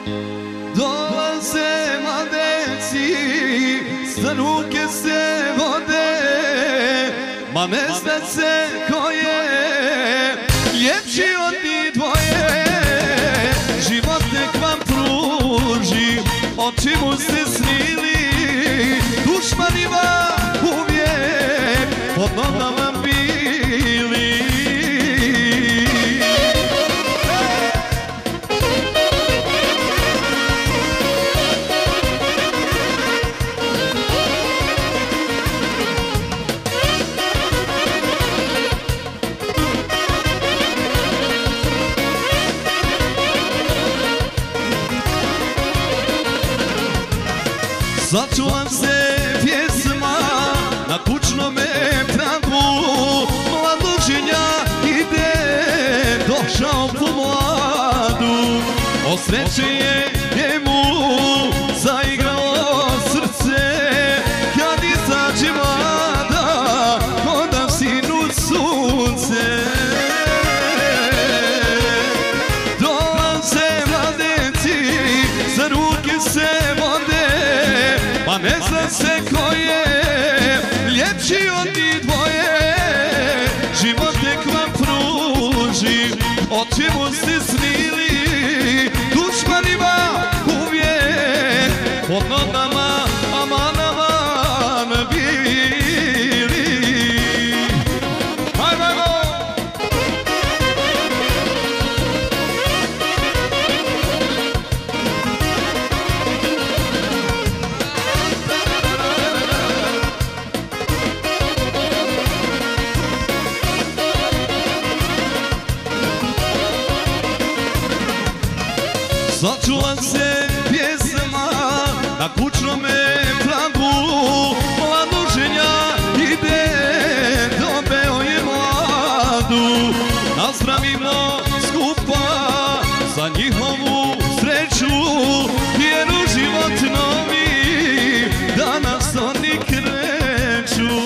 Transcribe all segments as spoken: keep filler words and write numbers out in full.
Dolaze mladeci, za ruke se vode, ma ne zna se ko je ljepši od njih dvoje. Život nek vam pruži, o čemu ste snili, dušmanima uvijek pod nogama bili. Začuvam se pjesma na kućnome tragu, mladužinja ide, došao po mladu. Od sreće je njemu zaigralo srce, kad izađe mlada, ko da sinu sunce. Dolaze mladeci, za ruke se vode, pa ne zna se ko je ljepši od njih dvoje. Život nek vam pruži, o čemu ste snili, dušmanima uvijek pod nogama aman aman bili. Hajde, hajde! Začula se pjesma na kućnome pragu, mladuženja ide, dobeo je mladu. Nazdravimo skupa za njihovu sreću, jer u život novi danas oni kreću.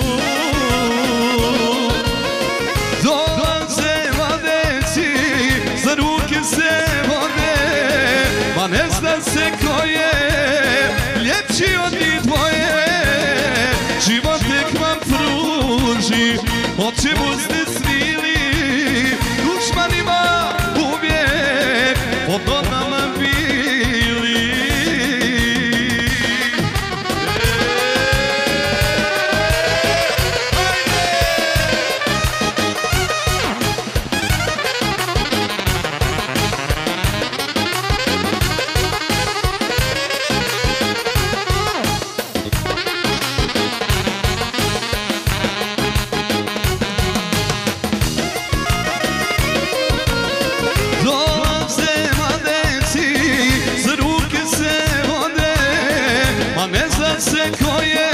Dolaze mladeci, za ruke se vode, ma ne zna se ko je ljepši od njih dvoje. Život nek vam pruži, o čemu ste snili, dušmanima uvijek pod nogama bili. Se ko je